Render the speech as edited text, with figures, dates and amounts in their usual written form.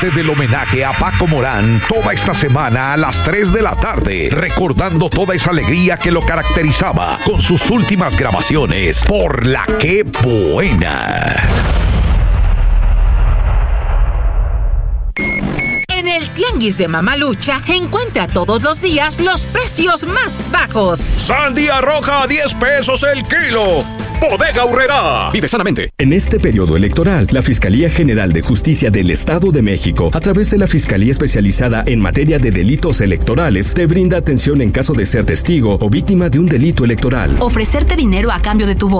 del homenaje a Paco Morán toda esta semana a las 3 de la tarde, recordando toda esa alegría que lo caracterizaba con sus últimas grabaciones. Por la que buena. En el Tianguis de Mamalucha encuentra todos los días los precios más bajos. Sandía roja a 10 pesos el kilo. Bodega Aurrerá. Vive sanamente. En este periodo electoral, la Fiscalía General de Justicia del Estado de México, a través de la Fiscalía Especializada en Materia de Delitos Electorales, te brinda atención en caso de ser testigo o víctima de un delito electoral. Ofrecerte dinero a cambio de tu voto.